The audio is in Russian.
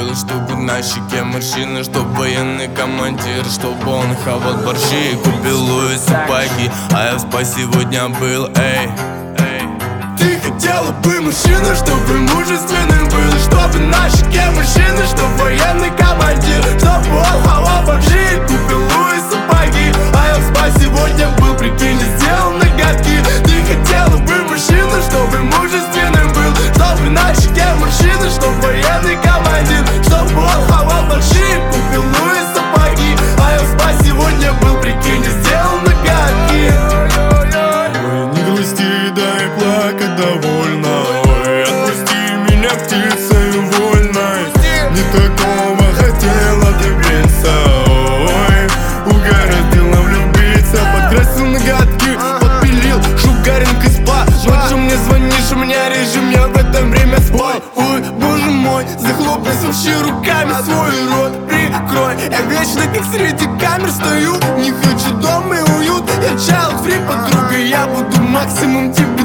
был, чтобы на щеке морщины, чтоб военный командир, чтобы он хавал борщи и купил Луис сапоги. А я в спа сегодня был, эй. Ты хотела бы мужчину, чтобы мужественным был, чтобы на щеке мужчины, чтоб военный командир, чтобы он хавал борщи и купил Луис сапоги. А я в спа сегодня был, прикинь, сделал ноготки. Ты хотела бы мужчину, чтобы мужественным был, чтобы на щеке мужчины, чтоб военный командир, чтобы он хавал борщи и купил Луис сапоги. А я в спа сегодня был, прикинь, сделал ноготки. Ой, не грусти, дай плакать довольно. Ой, отпусти меня птицей вольной. Не такого хотела добиться. Ой, угораздило влюбиться. Подкрасил ноготки, подпилил шугаринг из спа. Ночью мне звонишь, у меня режим, я в это время спал. Ой, боже мой, захлопни вообще руками свой рот, прикрой. Я вечно как среди камер стою, не хочу дома и уют. Я child free, подруга, я буду максимум тебя